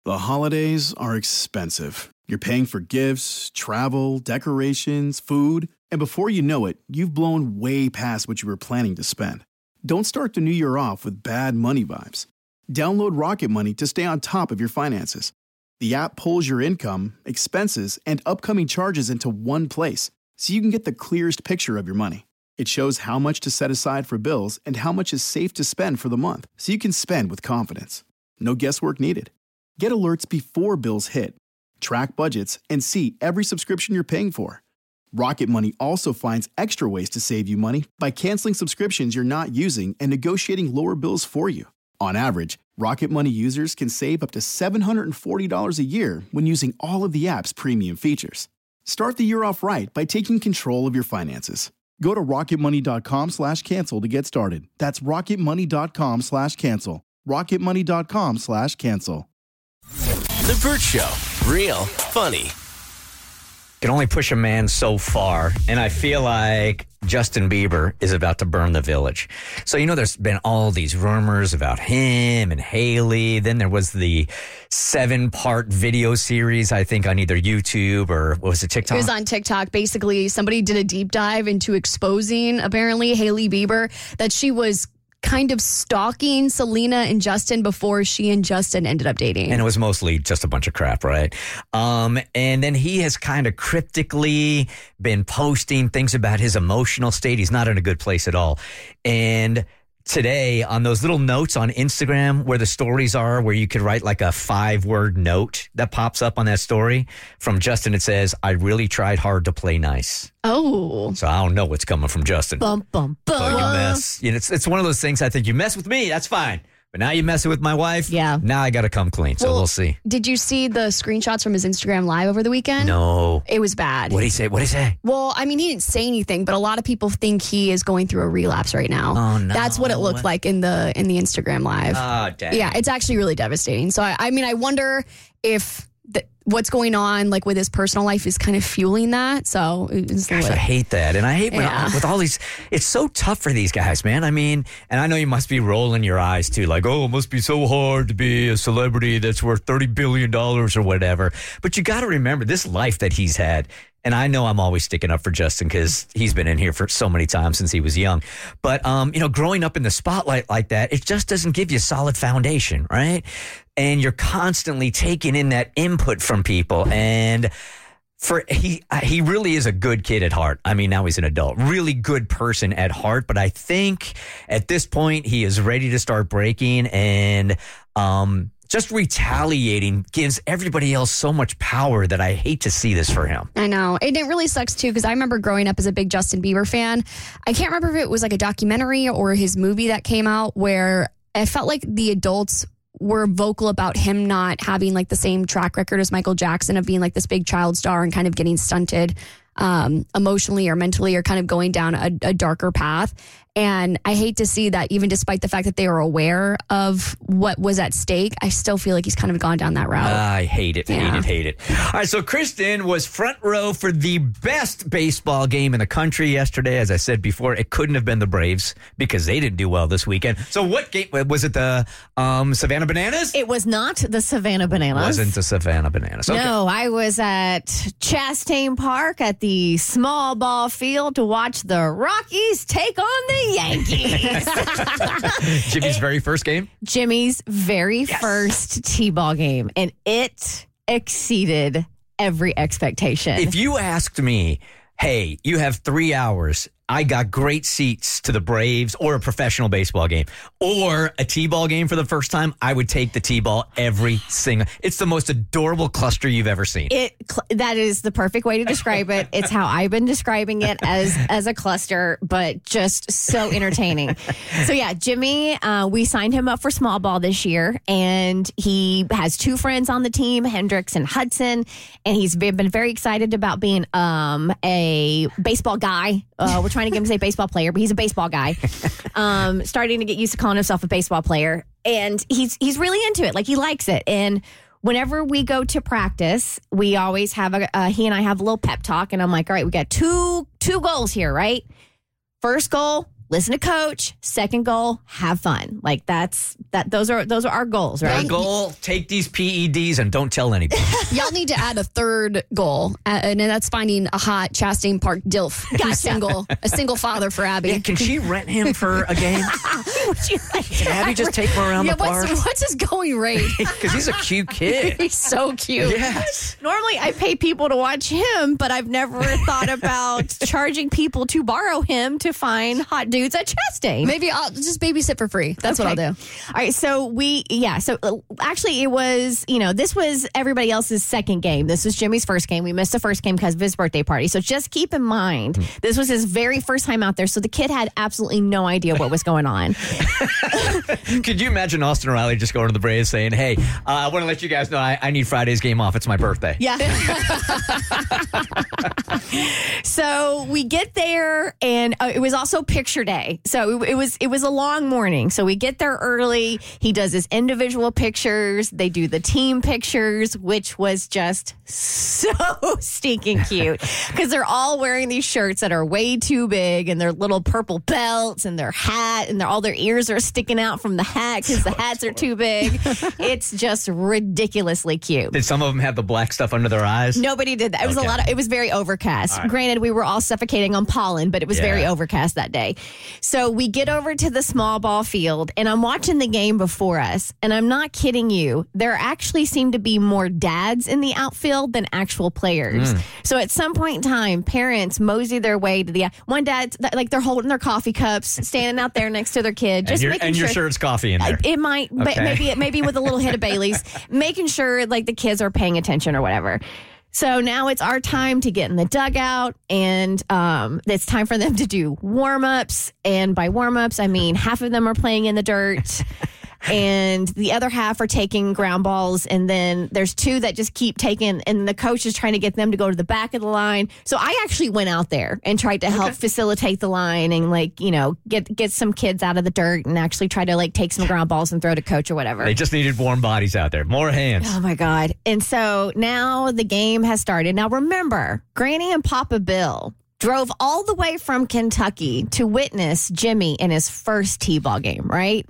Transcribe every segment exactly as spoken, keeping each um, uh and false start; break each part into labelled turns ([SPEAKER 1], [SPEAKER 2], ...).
[SPEAKER 1] The holidays are expensive. You're paying for gifts, travel, decorations, food, and before you know it, you've blown way past what you were planning to spend. Don't start the new year off with bad money vibes. Download Rocket Money to stay on top of your finances. The app pulls your income, expenses, and upcoming charges into one place, so you can get the clearest picture of your money. It shows how much to set aside for bills and how much is safe to spend for the month, so you can spend with confidence. No guesswork needed. Get alerts before bills hit. Track budgets and see every subscription you're paying for. Rocket Money also finds extra ways to save you money by canceling subscriptions you're not using and negotiating lower bills for you. On average, Rocket Money users can save up to seven hundred forty dollars a year when using all of the app's premium features. Start the year off right by taking control of your finances. Go to rocketmoney.com slash cancel to get started. That's rocketmoney.com slash cancel. rocketmoney.com slash cancel.
[SPEAKER 2] The Bert Show. Real funny.
[SPEAKER 3] Can only push a man so far, and I feel like Justin Bieber is about to burn the village. So, you know, there's been all these rumors about him and Haley. Then there was the seven-part video series, I think, on either YouTube or, what was it, TikTok?
[SPEAKER 4] It was on TikTok. Basically, somebody did a deep dive into exposing, apparently, Haley Bieber, that she was kind of stalking Selena and Justin before she and Justin ended up dating.
[SPEAKER 3] And it was mostly just a bunch of crap, right? Um, and then he has kind of cryptically been posting things about his emotional state. He's not in a good place at all. And today, on those little notes on Instagram where the stories are, where you could write like a five-word note that pops up on that story, from Justin, it says, "I really tried hard to play nice."
[SPEAKER 4] Oh.
[SPEAKER 3] So I don't know what's coming from Justin.
[SPEAKER 4] Bum, bum, bum.
[SPEAKER 3] So you mess. You know, it's, it's one of those things, I think, you mess with me, that's fine. But now you messing with my wife?
[SPEAKER 4] Yeah.
[SPEAKER 3] Now I got to come clean, so
[SPEAKER 4] well,
[SPEAKER 3] we'll see.
[SPEAKER 4] Did you see the screenshots from his Instagram Live over the weekend?
[SPEAKER 3] No.
[SPEAKER 4] It was bad.
[SPEAKER 3] What did he say? What did he say?
[SPEAKER 4] Well, I mean, he didn't say anything, but a lot of people think he is going through a relapse right now.
[SPEAKER 3] Oh, no.
[SPEAKER 4] That's what it looked like in the in the Instagram Live.
[SPEAKER 3] Oh, dang.
[SPEAKER 4] Yeah, it's actually really devastating. So, I, I mean, I wonder if the, what's going on like with his personal life is kind of fueling that. So, it's
[SPEAKER 3] Gosh, I hate that. And I hate when,
[SPEAKER 4] Yeah.
[SPEAKER 3] with all these, it's so tough for these guys, man. I mean, and I know you must be rolling your eyes too, like, oh, it must be so hard to be a celebrity that's worth thirty billion dollars or whatever. But you got to remember this life that he's had. And I know I'm always sticking up for Justin because he's been in here for so many times since he was young. But, um, you know, growing up in the spotlight like that, it just doesn't give you a solid foundation, right? And you're constantly taking in that input from people. And for he he really is a good kid at heart. I mean, now he's an adult. Really good person at heart. But I think at this point, he is ready to start breaking. And um just retaliating gives everybody else so much power that I hate to see this for him.
[SPEAKER 4] I know. And it really sucks, too, because I remember growing up as a big Justin Bieber fan. I can't remember if it was like a documentary or his movie that came out where I felt like the adults were vocal about him not having like the same track record as Michael Jackson of being like this big child star and kind of getting stunted um, emotionally or mentally or kind of going down a, a darker path. And I hate to see that even despite the fact that they were aware of what was at stake, I still feel like he's kind of gone down that route.
[SPEAKER 3] I hate it,
[SPEAKER 4] Yeah.
[SPEAKER 3] hate it, hate it. All right, so Kristen was front row for the best baseball game in the country yesterday. As I said before, it couldn't have been the Braves because they didn't do well this weekend. So what game, was it the um, Savannah Bananas?
[SPEAKER 5] It was not the Savannah Bananas.
[SPEAKER 3] Wasn't the Savannah Bananas. Okay.
[SPEAKER 5] No, I was at Chastain Park at the small ball field to watch the Rockies take on the Yankees.
[SPEAKER 3] Jimmy's very first game?
[SPEAKER 5] Jimmy's very
[SPEAKER 3] Yes.
[SPEAKER 5] first T-ball game, and it exceeded every expectation.
[SPEAKER 3] If you asked me, hey, you have three hours, I got great seats to the Braves or a professional baseball game or a T-ball game for the first time, I would take the T-ball every single. It's the most adorable cluster you've ever seen.
[SPEAKER 5] It that is the perfect way to describe it. It's how I've been describing it as as a cluster, but just so entertaining. So yeah, Jimmy, uh, we signed him up for small ball this year, and he has two friends on the team, Hendricks and Hudson, and he's been, been very excited about being um, a baseball guy. Uh, we're trying to get him to say baseball player, but he's a baseball guy. Um, starting to get used to calling himself a baseball player, and he's he's really into it. Like, he likes it. And whenever we go to practice, we always have a uh, he and I have a little pep talk, and I'm like, all right, we got two two goals here, right? First goal, listen to coach. Second goal, have fun. Like that's that. Those are those are our goals, right?
[SPEAKER 3] Third goal, take these P E Ds and don't tell anybody.
[SPEAKER 4] Y'all need to add a third goal, uh, and that's finding a hot Chastain Park DILF, a single, a single father for Abby.
[SPEAKER 3] Yeah, can she rent him for a game?
[SPEAKER 5] Would you like
[SPEAKER 3] Can Abby just take him around
[SPEAKER 4] yeah,
[SPEAKER 3] the park?
[SPEAKER 4] what's, what's his going rate?
[SPEAKER 3] Because he's a cute kid.
[SPEAKER 4] He's so cute.
[SPEAKER 3] Yes.
[SPEAKER 5] Normally, I pay people to watch him, but I've never thought about charging people to borrow him to find hot dudes at Chastain.
[SPEAKER 4] Maybe I'll just babysit for free. That's
[SPEAKER 5] Okay.
[SPEAKER 4] what I'll do.
[SPEAKER 5] All right, so we, yeah, so uh, actually it was, you know, this was everybody else's second game. This was Jimmy's first game. We missed the first game because of his birthday party. So just keep in mind, this was his very first time out there. So the kid had absolutely no idea what was going on.
[SPEAKER 3] Could you imagine Austin Riley just going to the Braves saying, hey, uh, I want to let you guys know I, I need Friday's game off. It's my birthday.
[SPEAKER 5] Yeah. So we get there, and uh, it was also picture day. So it, it was it was a long morning. So we get there early. He does his individual pictures. They do the team pictures, which was just so stinking cute because they're all wearing these shirts that are way too big, and their little purple belts, and their hat, and their, all their ears are sticking out from the hat because the hats are too big. It's just ridiculously cute.
[SPEAKER 3] Did some of them have the black stuff under their eyes?
[SPEAKER 5] Nobody did that. It was
[SPEAKER 3] Okay.
[SPEAKER 5] a lot of, it was very overcast.
[SPEAKER 3] All right.
[SPEAKER 5] Granted, we were all suffocating on pollen, but it was
[SPEAKER 3] Yeah.
[SPEAKER 5] very overcast that day. So we get over to the small ball field, and I'm watching the game before us, and I'm not kidding you. There actually seemed to be more dads in the outfield than actual players.
[SPEAKER 3] Mm.
[SPEAKER 5] So at some point in time, parents mosey their way to the, one dad, like they're holding their coffee cups, standing out there next to their kid, just
[SPEAKER 3] and your,
[SPEAKER 5] making
[SPEAKER 3] and your
[SPEAKER 5] sure.
[SPEAKER 3] shirt's coffee in there.
[SPEAKER 5] It might, but
[SPEAKER 3] Okay.
[SPEAKER 5] maybe maybe with a little hit of Bailey's, making sure like the kids are paying attention or whatever. So now it's our time to get in the dugout, and um, it's time for them to do warm ups. And by warm ups, I mean half of them are playing in the dirt. And the other half are taking ground balls, and then there's two that just keep taking, and the coach is trying to get them to go to the back of the line. So I actually went out there and tried to help facilitate the line and like, you know, get get some kids out of the dirt and actually try to like take some ground balls and throw to coach or whatever.
[SPEAKER 3] They just needed warm bodies out there. More hands.
[SPEAKER 5] Oh my God. And so now the game has started. Now remember, Granny and Papa Bill drove all the way from Kentucky to witness Jimmy in his first T-ball game, right?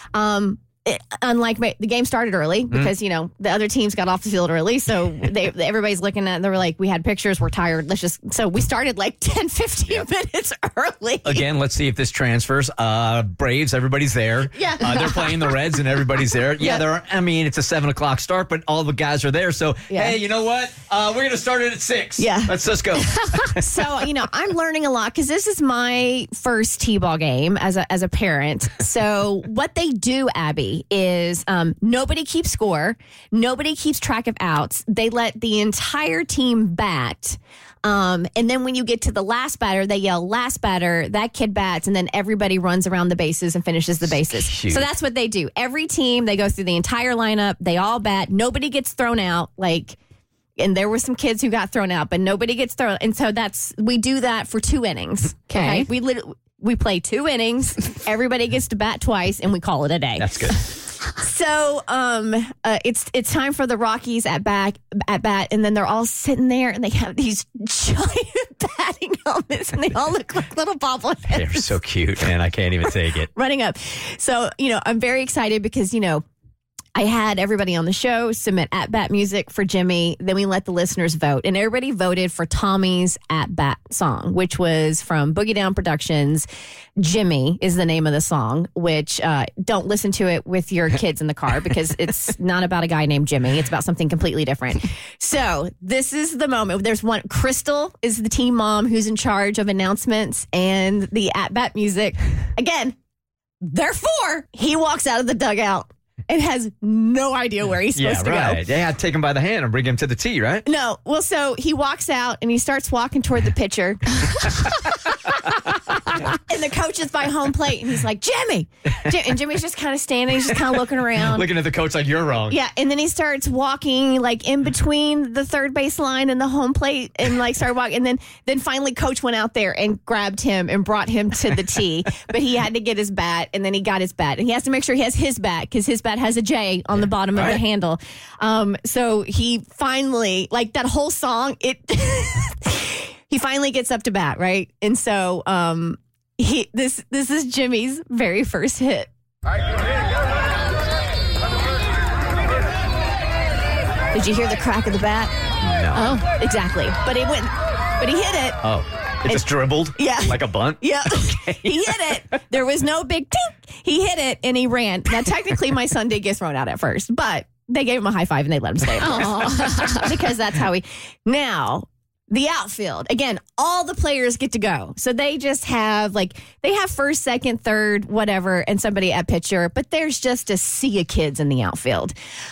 [SPEAKER 5] Um, it, unlike the game started early because, you know, the other teams got off the field early. So they, everybody's looking at, they were like, we had pictures, we're tired. Let's just, so we started like ten, fifteen minutes early.
[SPEAKER 3] Again, let's see if this transfers. Uh, Braves, everybody's there.
[SPEAKER 5] Yeah.
[SPEAKER 3] Uh, they're playing the Reds and everybody's there. Yeah,
[SPEAKER 5] Yeah.
[SPEAKER 3] there are, I mean, it's a seven o'clock start, but all the guys are there. So,
[SPEAKER 5] Yeah.
[SPEAKER 3] hey, you know what? Uh, we're going to start it at six.
[SPEAKER 5] Yeah.
[SPEAKER 3] Let's just go.
[SPEAKER 5] So, you know, I'm learning a lot because this is my first T-ball game as a, as a parent. So what they do, Abby, is um, nobody keeps score. Nobody keeps track of outs. They let the entire team bat. Um, and then when you get to the last batter, they yell last batter, that kid bats, and then everybody runs around the bases and finishes the bases.
[SPEAKER 3] Cute.
[SPEAKER 5] So that's what they do. Every team, they go through the entire lineup. They all bat. Nobody gets thrown out. Like, and there were some kids who got thrown out, but nobody gets thrown. And so that's, we do that for two innings.
[SPEAKER 4] Okay.
[SPEAKER 5] We lit, we play two innings. Everybody gets to bat twice, and we call it a day.
[SPEAKER 3] That's good.
[SPEAKER 5] So um, uh, it's it's time for the Rockies at back at bat, and then they're all sitting there, and they have these giant batting helmets, and they all look like little bobbleheads
[SPEAKER 3] They're so cute, man. I can't even take it.
[SPEAKER 5] running up. So you know, I'm very excited because you know, I had everybody on the show submit at bat music for Jimmy. Then we let the listeners vote, and everybody voted for Tommy's at bat song, which was from Boogie Down Productions. Jimmy is the name of the song, which uh, don't listen to it with your kids in the car because it's not about a guy named Jimmy. It's about something completely different. So this is the moment. There's one. Crystal is the team mom who's in charge of announcements and the at bat music. Again, therefore, he walks out of the dugout and has no idea where he's supposed
[SPEAKER 3] Yeah,
[SPEAKER 5] to
[SPEAKER 3] right.
[SPEAKER 5] go.
[SPEAKER 3] Yeah, take him by the hand and bring him to the tee, right?
[SPEAKER 5] No, well, so he walks out and he starts walking toward the pitcher. And the coach is by home plate, and he's like, Jimmy. Jim- and Jimmy's just kind of standing, he's just kind of looking around.
[SPEAKER 3] Looking at the coach like you're wrong.
[SPEAKER 5] Yeah, and then he starts walking like in between the third base line and the home plate, and like started walking. And then, then finally, coach went out there and grabbed him and brought him to the tee. But he had to get his bat, and then he got his bat, and he has to make sure he has his bat because his bat has a J on the bottom of
[SPEAKER 3] Right.
[SPEAKER 5] the handle. Um, so he finally, like that whole song, it. He finally gets up to bat, right? And so um, he this this is Jimmy's very first hit. Did you hear the crack of the bat?
[SPEAKER 3] No.
[SPEAKER 5] Oh, exactly. But it went, but he hit it.
[SPEAKER 3] Oh, it just dribbled?
[SPEAKER 5] Yeah.
[SPEAKER 3] Like a bunt?
[SPEAKER 5] Yeah. He hit it. There was no big tink. He hit it and he ran. Now, technically, my son did get thrown out at first, but they gave him a high five and they let him stay. Because that's how he. Now, the outfield. Again, all the players get to go. So they just have, like, they have first, second, third, whatever, and somebody at pitcher, but there's just a sea of kids in the outfield.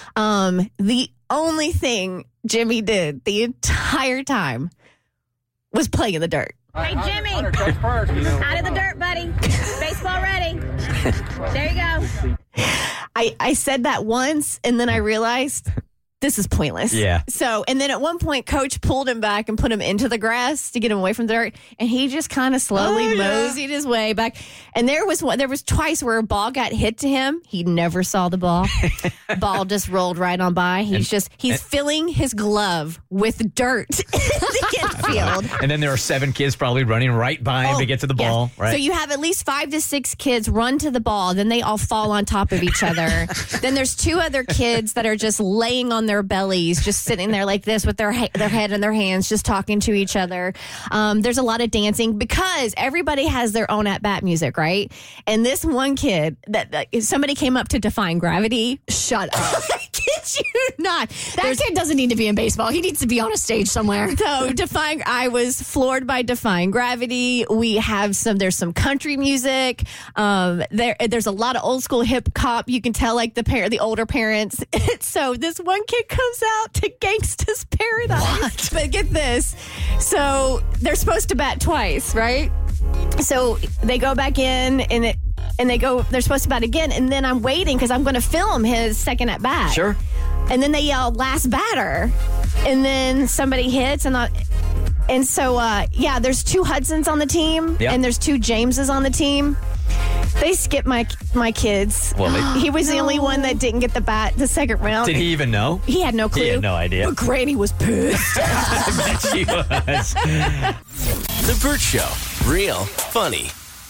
[SPEAKER 5] Um, the only thing Jimmy did the entire time was play in the dirt.
[SPEAKER 6] Hey, Jimmy, out of the dirt, buddy. Baseball ready. There you go.
[SPEAKER 5] I, I said that once, and then I realized this is pointless.
[SPEAKER 3] Yeah.
[SPEAKER 5] So, and then at one point, Coach pulled him back and put him into the grass to get him away from the dirt, and he just kind of slowly
[SPEAKER 3] oh, yeah.
[SPEAKER 5] moseyed his way back. And there was one, there was twice where a ball got hit to him. He never saw the ball. Ball just rolled right on by. He's
[SPEAKER 3] and,
[SPEAKER 5] just he's
[SPEAKER 3] and,
[SPEAKER 5] filling his glove with dirt in the infield.
[SPEAKER 3] And then there are seven kids probably running right by him
[SPEAKER 5] Oh,
[SPEAKER 3] to get to the
[SPEAKER 5] yes.
[SPEAKER 3] ball. Right.
[SPEAKER 5] So you have at least five to six kids run to the ball. Then they all fall on top of each other. Then there's two other kids that are just laying on their bellies, just sitting there like this with their ha- their head in their hands, just talking to each other. Um, there's a lot of dancing because everybody has their own at-bat music, right? And this one kid, that, that somebody came up to Defying Gravity.
[SPEAKER 4] Shut up.
[SPEAKER 5] I kid you not.
[SPEAKER 4] That
[SPEAKER 5] There's-
[SPEAKER 4] kid doesn't need to be in baseball. He needs to be on a stage somewhere.
[SPEAKER 5] So Defying, I was floored by Defying Gravity. We have some, there's some country music. Um, there, there's a lot of old school hip hop. You can tell like the parent, the older parents. So this one kid comes out to Gangsta's Paradise. What? But get this. So they're supposed to bat twice, right? So they go back in and it, and they go, they're supposed to bat again. And then I'm waiting because I'm going to film his second at bat.
[SPEAKER 3] Sure.
[SPEAKER 5] And then they yell last batter. And then somebody hits and I, and so, uh, yeah, there's two Hudsons on the team
[SPEAKER 3] Yep.
[SPEAKER 5] and there's two Jameses on the team. They skipped my my kids.
[SPEAKER 3] Well, they-
[SPEAKER 5] he was the only one that didn't get the bat the second round.
[SPEAKER 3] Did he even know?
[SPEAKER 5] He had no clue.
[SPEAKER 3] He had no idea.
[SPEAKER 5] But Granny was pissed.
[SPEAKER 3] I bet she was.
[SPEAKER 2] The Burt Show. Real funny.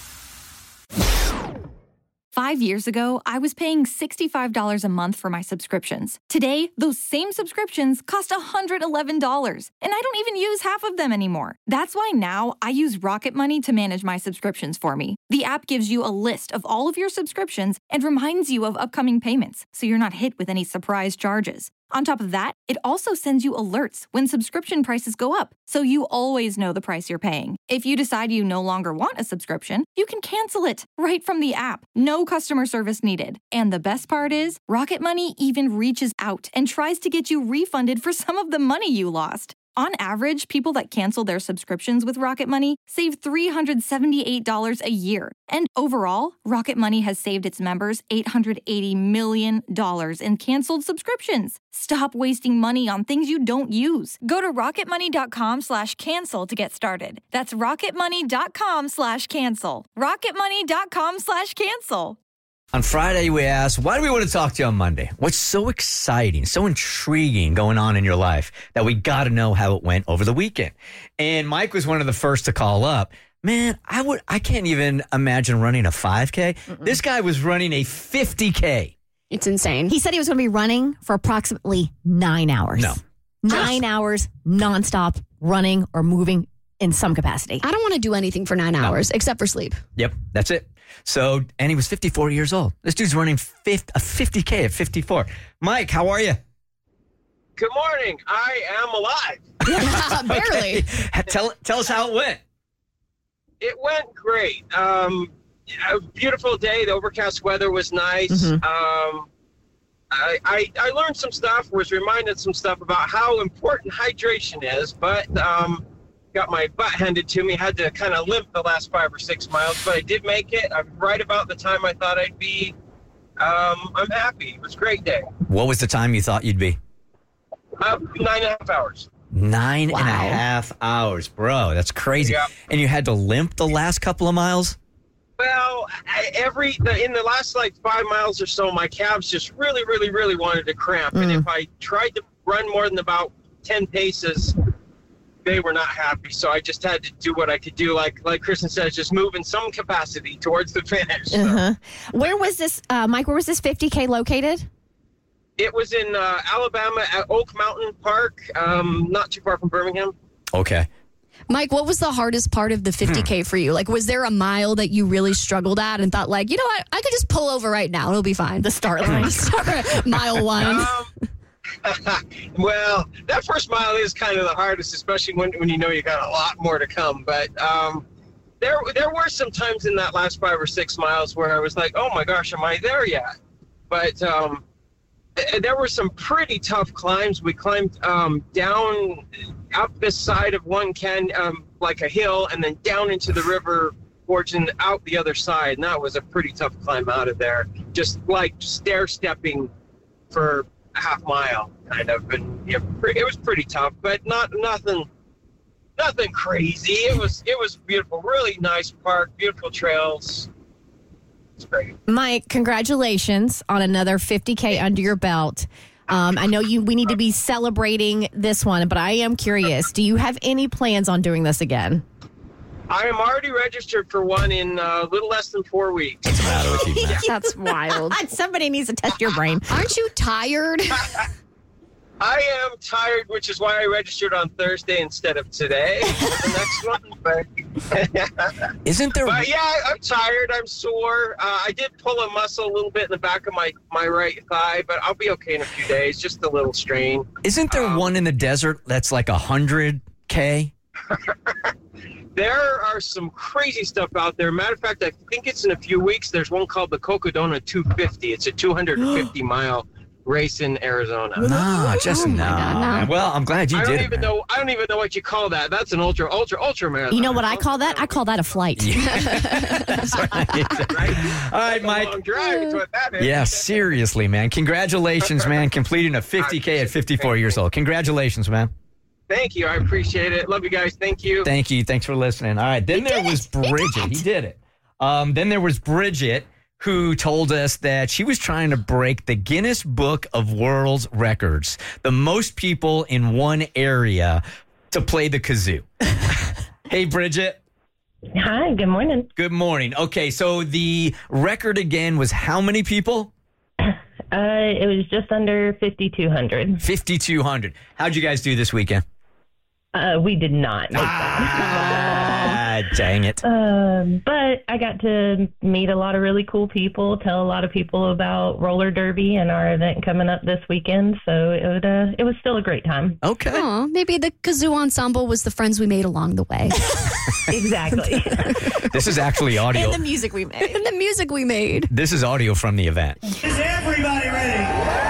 [SPEAKER 7] Five years ago, I was paying sixty-five dollars a month for my subscriptions. Today, those same subscriptions cost one hundred eleven dollars, and I don't even use half of them anymore. That's why now I use Rocket Money to manage my subscriptions for me. The app gives you a list of all of your subscriptions and reminds you of upcoming payments, so you're not hit with any surprise charges. On top of that, it also sends you alerts when subscription prices go up, so you always know the price you're paying. If you decide you no longer want a subscription, you can cancel it right from the app. No customer service needed. And the best part is, Rocket Money even reaches out and tries to get you refunded for some of the money you lost. On average, people that cancel their subscriptions with Rocket Money save three hundred seventy-eight dollars a year. And overall, Rocket Money has saved its members eight hundred eighty million dollars in canceled subscriptions. Stop wasting money on things you don't use. Go to rocketmoney.com slash cancel to get started. That's rocketmoney.com slash cancel. rocketmoney.com slash cancel.
[SPEAKER 3] On Friday, we asked, why do we want to talk to you on Monday? What's so exciting, so intriguing going on in your life that we got to know how it went over the weekend? And Mike was one of the first to call up. Man, I would, I can't even imagine running a five K. Mm-mm. This guy was running a fifty K.
[SPEAKER 4] It's insane.
[SPEAKER 5] He said he was going to be running for approximately nine hours.
[SPEAKER 3] No.
[SPEAKER 5] Nine
[SPEAKER 3] Just,
[SPEAKER 5] hours nonstop running or moving in some capacity.
[SPEAKER 4] I don't want to do anything for nine hours no. except for sleep.
[SPEAKER 3] Yep, that's it. So, and he was fifty-four years old. This dude's running fifty, a fifty K at fifty-four. Mike, how are you?
[SPEAKER 8] Good morning. I am alive.
[SPEAKER 4] Yeah, barely.
[SPEAKER 3] Okay. Tell, tell us how it went.
[SPEAKER 8] It went great. Um, a beautiful day. The overcast weather was nice. Mm-hmm. Um, I, I, I learned some stuff, was reminded some stuff about how important hydration is, but um, got my butt handed to me. Had to kind of limp the last five or six miles, but I did make it. I'm right about the time I thought I'd be. Um, I'm happy. It was a great day.
[SPEAKER 3] What was the time you thought you'd be?
[SPEAKER 8] Uh, nine and a half hours.
[SPEAKER 3] Nine
[SPEAKER 4] wow.
[SPEAKER 3] and a half hours, bro. That's crazy.
[SPEAKER 8] Yeah.
[SPEAKER 3] And you had to limp the last couple of miles?
[SPEAKER 8] Well, I, every the, in the last like five miles or so, my calves just really, really, really wanted to cramp. Mm. And if I tried to run more than about ten paces, they were not happy. So I just had to do what I could do. Like like Kristen says, just move in some capacity towards the finish. So.
[SPEAKER 5] Uh-huh. Where was this, uh, Mike, where was this fifty K located?
[SPEAKER 8] It was in uh, Alabama at Oak Mountain Park, um, not too far from Birmingham.
[SPEAKER 3] Okay.
[SPEAKER 4] Mike, what was the hardest part of the fifty K for you? Like, was there a mile that you really struggled at and thought, like, you know what, I could just pull over right now. It'll be fine. The start line. Mile one.
[SPEAKER 8] Um, well, that first mile is kind of the hardest, especially when, when you know you got a lot more to come. But um, there there were some times in that last five or six miles where I was like, oh, my gosh, am I there yet? But um, th- there were some pretty tough climbs. We climbed um, down up this side of one can, um, like a hill, and then down into the river gorge and out the other side. And that was a pretty tough climb out of there. Just like stair-stepping for a half mile, kind of. And yeah, it was pretty tough, but not nothing nothing crazy. It was it was beautiful. Really nice park, beautiful trails. It's great.
[SPEAKER 5] Mike, congratulations on another fifty K under your belt. Um, I know you. We need to be celebrating this one, but I am curious. Do you have any plans on doing this again?
[SPEAKER 8] I am already registered for one in a little less than four weeks.
[SPEAKER 3] What's the matter with you, man?
[SPEAKER 4] That's wild.
[SPEAKER 5] Somebody needs to test your brain.
[SPEAKER 4] Aren't you tired?
[SPEAKER 8] I am tired, which is why I registered on Thursday instead of today for the next one. But
[SPEAKER 3] Isn't there?
[SPEAKER 8] But yeah, I'm tired. I'm sore. Uh, I did pull a muscle a little bit in the back of my, my right thigh, but I'll be okay in a few days. Just a little strain.
[SPEAKER 3] Isn't there
[SPEAKER 8] um,
[SPEAKER 3] one in the desert that's like a hundred K?
[SPEAKER 8] There are some crazy stuff out there. Matter of fact, I think it's in a few weeks. There's one called the Cocodona two fifty. It's a two hundred fifty mile race in Arizona.
[SPEAKER 3] No, just
[SPEAKER 4] Oh my
[SPEAKER 3] no.
[SPEAKER 4] God, no.
[SPEAKER 3] man. Well, I'm glad you
[SPEAKER 8] I don't
[SPEAKER 3] did it.
[SPEAKER 8] even
[SPEAKER 3] man.
[SPEAKER 8] know. I don't even know what you call that. That's an ultra, ultra, ultra marathon.
[SPEAKER 5] You know what I call that? I call that a flight.
[SPEAKER 3] That's right.
[SPEAKER 8] Right?
[SPEAKER 3] All right,
[SPEAKER 8] It's a
[SPEAKER 3] Mike.
[SPEAKER 8] long drive is what that is.
[SPEAKER 3] Yeah, seriously, man. Congratulations, man. Completing a fifty K at fifty-four years old. Congratulations, man.
[SPEAKER 8] Thank you. I appreciate it. Love you guys. Thank you.
[SPEAKER 3] Thank you. Thanks for listening. All right. Then there was Bridget. He did it. Um, then there was Bridget, who told us that she was trying to break the Guinness Book of World Records, the most people in one area to play the kazoo. Hey, Bridget.
[SPEAKER 9] Hi, good morning.
[SPEAKER 3] Good morning. Okay, so the record again was how many people?
[SPEAKER 9] Uh, it was just under fifty-two hundred.
[SPEAKER 3] fifty-two hundred. How'd you guys do this weekend?
[SPEAKER 9] Uh, we did not make
[SPEAKER 3] Ah, dang it.
[SPEAKER 9] that. Um, but I got to meet a lot of really cool people, tell a lot of people about roller derby and our event coming up this weekend. So it would, uh, it was still a great time.
[SPEAKER 3] Okay.
[SPEAKER 4] Oh, maybe the kazoo ensemble was the friends we made along the way.
[SPEAKER 9] Exactly.
[SPEAKER 3] This is actually audio.
[SPEAKER 5] And the music we made.
[SPEAKER 4] And the music we made.
[SPEAKER 3] This is audio from the event.
[SPEAKER 10] Is everybody ready?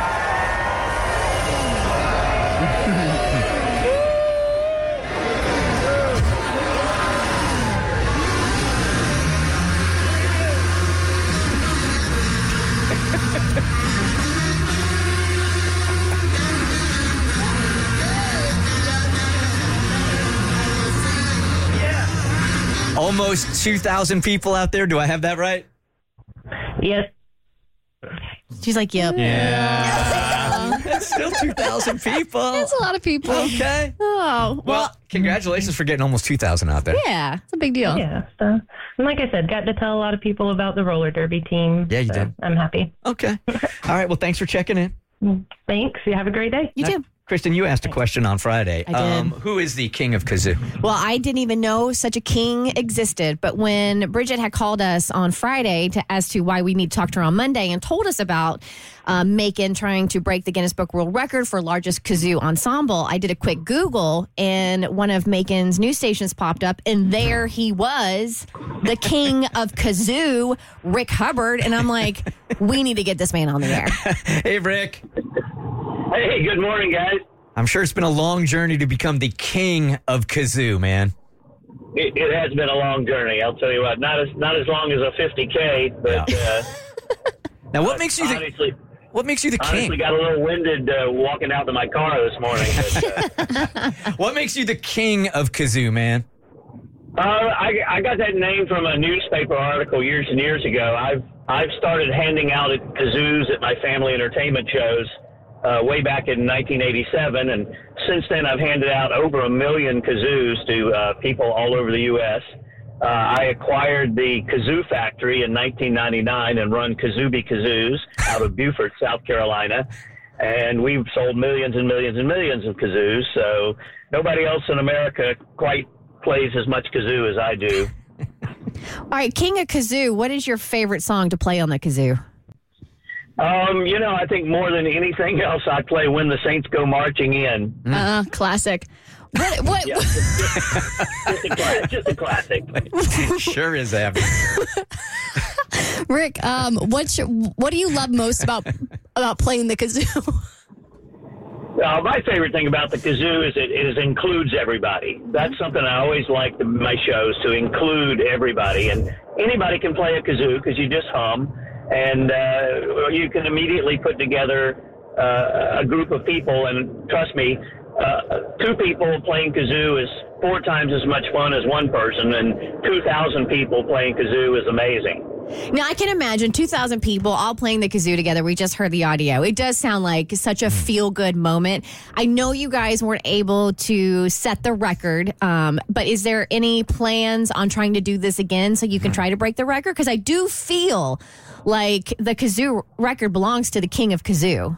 [SPEAKER 3] Almost two thousand people out there. Do I have that right?
[SPEAKER 9] Yes.
[SPEAKER 5] She's like, yep.
[SPEAKER 3] Yeah. It's still two thousand people.
[SPEAKER 4] That's a lot of people.
[SPEAKER 3] Okay.
[SPEAKER 5] Oh,
[SPEAKER 3] Well, congratulations for getting almost two thousand out there.
[SPEAKER 5] yeah.
[SPEAKER 4] It's a big deal.
[SPEAKER 9] Yeah. So, and like I said, got to tell a lot of people about the roller derby team.
[SPEAKER 3] Yeah, you
[SPEAKER 9] so
[SPEAKER 3] did.
[SPEAKER 9] I'm happy.
[SPEAKER 3] Okay. All right. Well, thanks for checking in.
[SPEAKER 9] Thanks. You have a great day.
[SPEAKER 5] You
[SPEAKER 3] Now,
[SPEAKER 5] too.
[SPEAKER 3] Kristen, you asked a question on Friday.
[SPEAKER 5] I did.
[SPEAKER 3] Um, who is the king of kazoo?
[SPEAKER 5] Well, I didn't even know such a king existed. But when Bridget had called us on Friday to as to why we need to talk to her on Monday and told us about um, Macon trying to break the Guinness Book World Record for largest kazoo ensemble, I did a quick Google and one of Macon's news stations popped up, and there he was, the king of kazoo, Rick Hubbard. And I'm like, we need to get this man on the air.
[SPEAKER 3] Hey, Rick.
[SPEAKER 11] Hey, good morning, guys.
[SPEAKER 3] I'm sure it's been a long journey to become the king of kazoo, man.
[SPEAKER 11] It, it has been a long journey. I'll tell you what. Not as not as long as a fifty K, but uh,
[SPEAKER 3] Now, what makes you the
[SPEAKER 11] honestly,
[SPEAKER 3] what makes you the
[SPEAKER 11] honestly
[SPEAKER 3] king?
[SPEAKER 11] got a little winded uh, walking out to my car this morning. But, uh,
[SPEAKER 3] What makes you the king of kazoo, man?
[SPEAKER 11] uh, I, I got that name from a newspaper article years and years ago. I've I've started handing out kazoos at my family entertainment shows. Uh, way back in nineteen eighty-seven, and since then, I've handed out over a million kazoos to uh, people all over the U S Uh, I acquired the Kazoo Factory in nineteen ninety-nine and run Kazooby Kazoos out of Beaufort, South Carolina. And we've sold millions and millions and millions of kazoos. So nobody else in America quite plays as much kazoo as I do.
[SPEAKER 5] All right, King of Kazoo, what is your favorite song to play on the kazoo?
[SPEAKER 11] Um, you know, I think more than anything else, I play When the Saints Go Marching In.
[SPEAKER 4] Mm. Uh, classic. What? What?
[SPEAKER 11] Yeah, just, just, a class, just a classic.
[SPEAKER 3] Sure is, Abby.
[SPEAKER 4] Rick, um, what's your, what do you love most about about playing the kazoo?
[SPEAKER 11] Uh, my favorite thing about the kazoo is it, it includes everybody. That's something I always like in my shows, to include everybody. And anybody can play a kazoo because you just hum, and uh, you can immediately put together uh, a group of people. And trust me, uh, two people playing kazoo is four times as much fun as one person, and two thousand people playing kazoo is amazing.
[SPEAKER 5] Now, I can imagine two thousand people all playing the kazoo together. We just heard the audio. It does sound like such a feel-good moment. I know you guys weren't able to set the record, um, but is there any plans on trying to do this again so you can try to break the record? Because I do feel like the kazoo record belongs to the king of kazoo.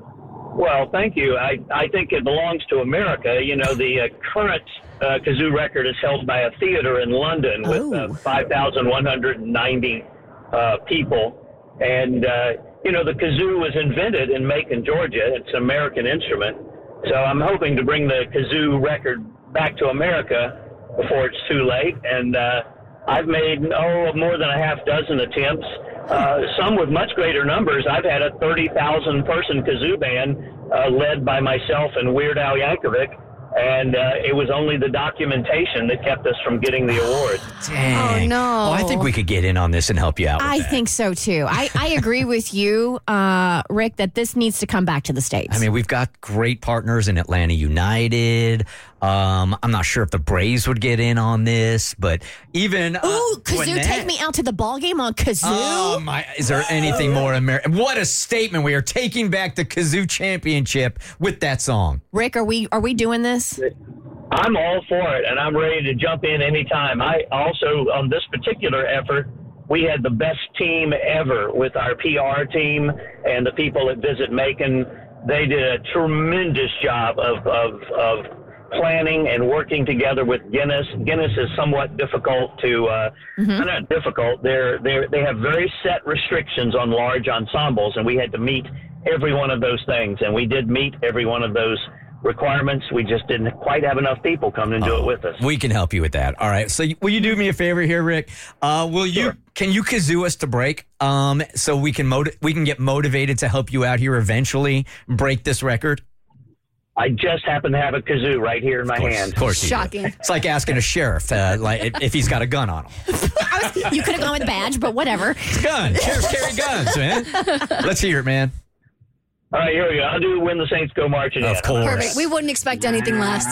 [SPEAKER 11] Well, thank you. I, I think it belongs to America. You know, the uh, current uh, kazoo record is held by a theater in London with uh, five thousand one hundred ninety Uh, people. And, uh, you know, the kazoo was invented in Macon, Georgia. It's an American instrument. So I'm hoping to bring the kazoo record back to America before it's too late. And uh, I've made, oh, more than a half dozen attempts, uh, some with much greater numbers. I've had a thirty thousand person kazoo band uh, led by myself and Weird Al Yankovic. And uh, it was only the documentation that kept us from getting the award.
[SPEAKER 3] Dang.
[SPEAKER 5] Oh, no.
[SPEAKER 3] Oh, I think we could get in on this and help you out with
[SPEAKER 5] I
[SPEAKER 3] that.
[SPEAKER 5] think so, too. I, I agree with you, uh, Rick, that this needs to come back to the States.
[SPEAKER 3] I mean, we've got great partners in Atlanta United. Um, I'm not sure if the Braves would get in on this, but even... Uh,
[SPEAKER 5] Ooh, kazoo,
[SPEAKER 3] Gwinnett-
[SPEAKER 5] take me out to the ball game on kazoo?
[SPEAKER 3] Oh, my. Is there anything more American? What a statement. We are taking back the kazoo championship with that song.
[SPEAKER 5] Rick, are we are we doing this?
[SPEAKER 11] I'm all for it, and I'm ready to jump in anytime. I also, on this particular effort, we had the best team ever with our P R team and the people at Visit Macon. They did a tremendous job of, of, of planning and working together with Guinness. Guinness is somewhat difficult to, uh, mm-hmm. not difficult, they're, they're, they have very set restrictions on large ensembles, and we had to meet every one of those things, and we did meet every one of those requirements. We just didn't quite have enough people come and do
[SPEAKER 3] oh,
[SPEAKER 11] it with us.
[SPEAKER 3] We can help you with that. All right. So will you do me a favor here, Rick? Uh, will you?
[SPEAKER 11] Sure.
[SPEAKER 3] Can you kazoo us to break? Um, so we can motiv- we can get motivated to help you out here eventually break this record.
[SPEAKER 11] I just happen to have a kazoo right here in my
[SPEAKER 3] Of course,
[SPEAKER 11] hand.
[SPEAKER 3] Of course, you do.
[SPEAKER 4] Shocking.
[SPEAKER 3] It's like asking a sheriff, uh, like if, if he's got a gun on him.
[SPEAKER 5] I was, you could have gone with badge, but whatever.
[SPEAKER 3] It's a gun. Sheriffs carry guns, man. Let's hear it, man.
[SPEAKER 11] All right, here we go. I'll do When the Saints Go Marching In.
[SPEAKER 3] Of course.
[SPEAKER 4] Perfect. We wouldn't expect anything less.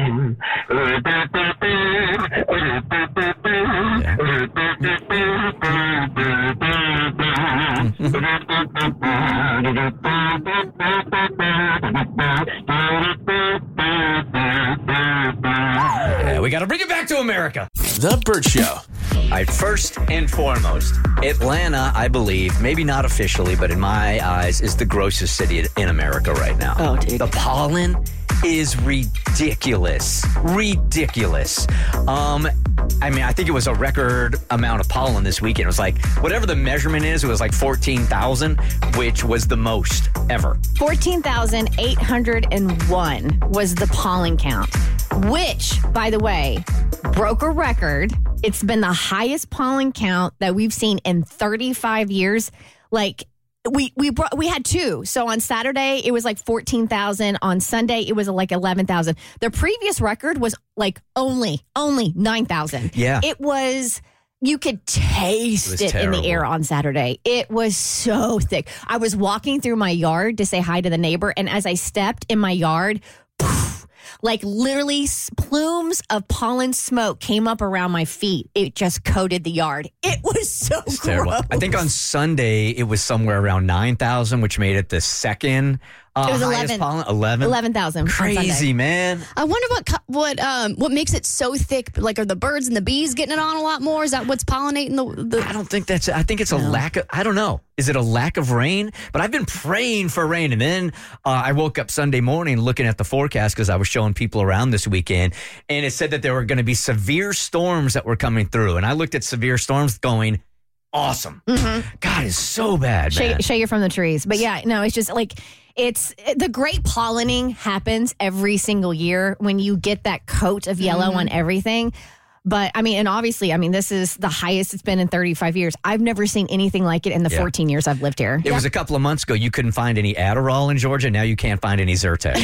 [SPEAKER 3] Yeah, we got to bring it back to America.
[SPEAKER 2] The Burt Show.
[SPEAKER 3] All right, first and foremost, Atlanta, I believe, maybe not officially, but in my eyes, is the grossest city in America right now.
[SPEAKER 5] Oh, dude.
[SPEAKER 3] The pollen is ridiculous. Ridiculous. Um, I mean, I think it was a record amount of pollen this weekend. It was like, whatever the measurement is, it was like fourteen thousand, which was the most ever.
[SPEAKER 5] fourteen thousand eight hundred one was the pollen count, which, by the way, broke a record. It's been the highest pollen count that we've seen in thirty-five years. Like, we we brought, we had two. So on Saturday, it was like fourteen thousand. On Sunday, it was like eleven thousand. The previous record was like only, only nine thousand.
[SPEAKER 3] Yeah.
[SPEAKER 5] It was... You could taste
[SPEAKER 3] It was
[SPEAKER 5] it, in the
[SPEAKER 3] terrible.
[SPEAKER 5] air on Saturday. It was so thick. I was walking through my yard to say hi to the neighbor, and as I stepped in my yard, poof, like literally s- plumes of pollen smoke came up around my feet. It just coated the yard. It was so
[SPEAKER 3] It's
[SPEAKER 5] gross.
[SPEAKER 3] terrible. I think on Sunday, it was somewhere around nine thousand, which made it the second Uh,
[SPEAKER 5] It was
[SPEAKER 3] highest
[SPEAKER 5] eleven.
[SPEAKER 3] pollen, eleven.
[SPEAKER 5] eleven thousand.
[SPEAKER 3] Crazy, man.
[SPEAKER 4] I wonder what co- what um what makes it so thick. Like, are the birds and the bees getting it on a lot more? Is that what's pollinating the? the
[SPEAKER 3] I don't think that's. I think it's a lack of. I don't know. Is it a lack of rain? But I've been praying for rain, and then uh, I woke up Sunday morning looking at the forecast because I was showing people around this weekend, and it said that there were going to be severe storms that were coming through, and I looked at severe storms, going, awesome.
[SPEAKER 5] Mm-hmm.
[SPEAKER 3] God, it's so bad,
[SPEAKER 5] Shay,
[SPEAKER 3] man.
[SPEAKER 5] Shay, you're from the trees. But yeah, no, it's just like, it's the great pollinating happens every single year when you get that coat of yellow
[SPEAKER 3] Mm-hmm.
[SPEAKER 5] on everything. But I mean, and obviously, I mean, this is the highest it's been in thirty-five years. I've never seen anything like it in the
[SPEAKER 3] Yeah.
[SPEAKER 5] fourteen years I've lived here.
[SPEAKER 3] It was a couple of months ago. You couldn't find any Adderall in Georgia. Now you can't find any Zyrtec.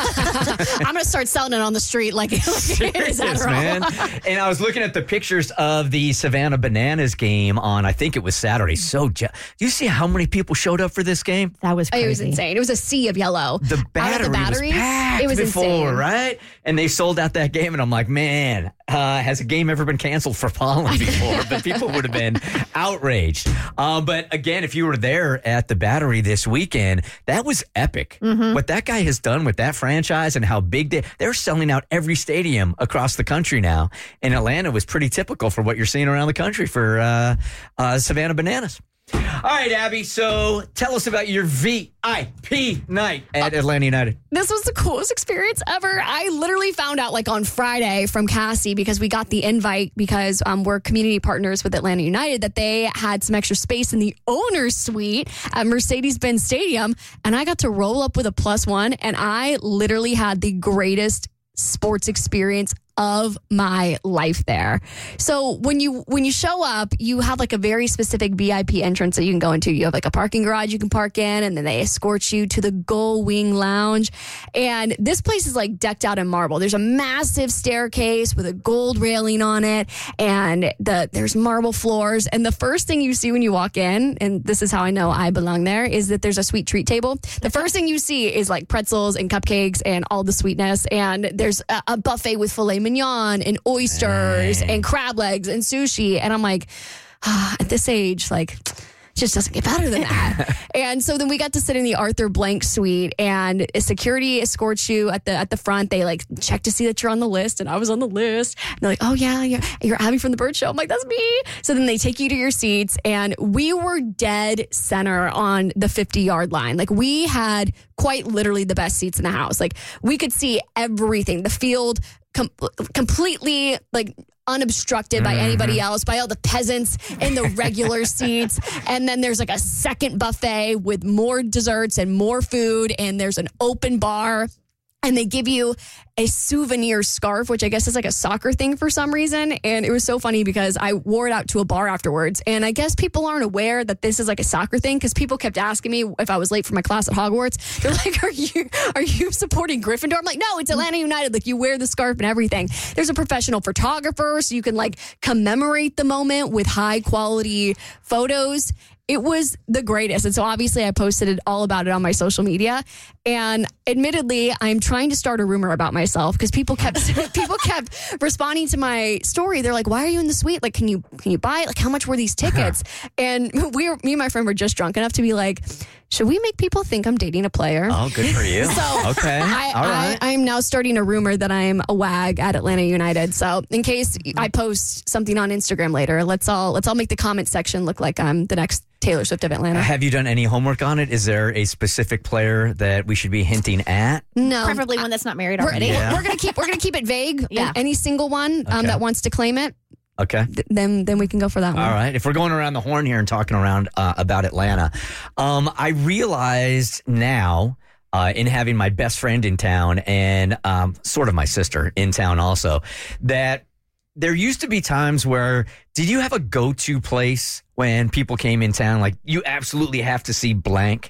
[SPEAKER 4] I'm gonna start selling it on the street like, like it is
[SPEAKER 3] Serious,
[SPEAKER 4] Adderall.
[SPEAKER 3] man. And I was looking at the pictures of the Savannah Bananas game on, I think it was Saturday. So, je- do you see how many people showed up for this game?
[SPEAKER 5] That was crazy.
[SPEAKER 4] It was insane. It was a sea of yellow.
[SPEAKER 3] The battery,
[SPEAKER 4] Out of the battery,
[SPEAKER 3] was packed
[SPEAKER 4] it was
[SPEAKER 3] before,
[SPEAKER 4] insane.
[SPEAKER 3] right? And they sold out that game, and I'm like, man, uh, has a game ever been canceled for pollen before? But people would have been outraged. Um, but again, if you were there at the Battery this weekend, that was epic.
[SPEAKER 5] Mm-hmm.
[SPEAKER 3] What that guy has done with that franchise and how big they, they're selling out every stadium across the country now. And Atlanta was pretty typical for what you're seeing around the country for uh, uh, Savannah Bananas. All right, Abby, so tell us about your V I P night at Atlanta United.
[SPEAKER 4] This was the coolest experience ever. I literally found out like on Friday from Cassie because we got the invite because um, we're community partners with Atlanta United that they had some extra space in the owner's suite at Mercedes-Benz Stadium. And I got to roll up with a plus one and I literally had the greatest sports experience of my life there. So when you when you show up, you have like a very specific V I P entrance that you can go into. You have like a parking garage you can park in, and then they escort you to the Gull Wing Lounge. And this place is like decked out in marble. There's a massive staircase with a gold railing on it, and the there's marble floors. And the first thing you see when you walk in, and this is how I know I belong there, is that there's a sweet treat table. The first thing you see is like pretzels and cupcakes and all the sweetness, and there's a, a buffet with filet mignon and oysters
[SPEAKER 3] Dang.
[SPEAKER 4] and crab legs and sushi. And I'm like, ah, at this age, like, it just doesn't get better than that. And so then we got to sit in the Arthur Blank suite, and security escorts you at the at the front. They like check to see that you're on the list, and I was on the list. And they're like, oh yeah, you're, you're Abby from the Bird Show. I'm like, that's me. So then they take you to your seats, and we were dead center on the fifty yard line. Like we had quite literally the best seats in the house. Like we could see everything, the field com- completely like unobstructed by anybody else, by all the peasants in the regular seats. And then there's like a second buffet with more desserts and more food, and there's an open bar. And they give you a souvenir scarf, which I guess is like a soccer thing for some reason. And it was so funny because I wore it out to a bar afterwards. And I guess people aren't aware that this is like a soccer thing because people kept asking me if I was late for my class at Hogwarts. They're like, are you are you supporting Gryffindor? I'm like, no, it's Atlanta United. Like you wear the scarf and everything. There's a professional photographer so you can like commemorate the moment with high quality photos. It was the greatest. And so obviously I posted it all about it on my social media. And admittedly, I'm trying to start a rumor about myself because people kept people kept responding to my story. They're like, why are you in the suite? Like, can you can you buy it? Like, how much were these tickets? And we were, me and my friend were just drunk enough to be like, should we make people think I'm dating a player?
[SPEAKER 3] Oh, good for you.
[SPEAKER 4] So
[SPEAKER 3] okay.
[SPEAKER 4] I,
[SPEAKER 3] All right.
[SPEAKER 4] I, I'm now starting a rumor that I'm a wag at Atlanta United. So in case I post something on Instagram later, let's all let's all make the comment section look like I'm the next Taylor Swift of Atlanta.
[SPEAKER 3] Have you done any homework on it? Is there a specific player that we should be hinting at?
[SPEAKER 4] No,
[SPEAKER 5] Preferably one that's not married
[SPEAKER 4] we're,
[SPEAKER 5] already.
[SPEAKER 3] Yeah.
[SPEAKER 4] we're gonna keep we're gonna keep it vague.
[SPEAKER 5] Yeah.
[SPEAKER 4] And any single one um,
[SPEAKER 3] Okay.
[SPEAKER 4] that wants to claim it,
[SPEAKER 3] Okay.
[SPEAKER 4] th- then then we can go for that one.
[SPEAKER 3] All right. If we're going around the horn here and talking around uh, about Atlanta, um, I realized now uh, in having my best friend in town and um, sort of my sister in town also, that there used to be times where, did you have a go-to place when people came in town? Like, you absolutely have to see blank?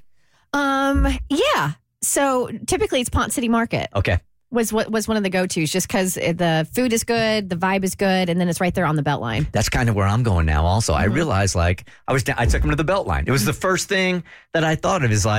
[SPEAKER 5] Um, yeah. So typically it's Pont City Market.
[SPEAKER 3] Okay.
[SPEAKER 5] Was what was one of the go-tos just because the food is good, the vibe is good, and then it's right there on the Beltline.
[SPEAKER 3] That's kind of where I'm going now also.
[SPEAKER 5] Mm-hmm.
[SPEAKER 3] I realized, like, I was, I took him to the Beltline. It was the first thing that I thought of is like,